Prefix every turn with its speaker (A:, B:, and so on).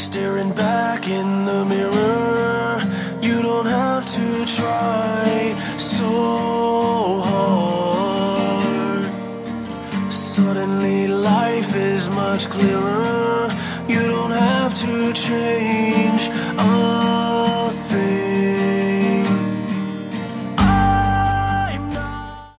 A: staring back in the mirror. You don't have to try so hard. Suddenly life is much clearer. You don't have to change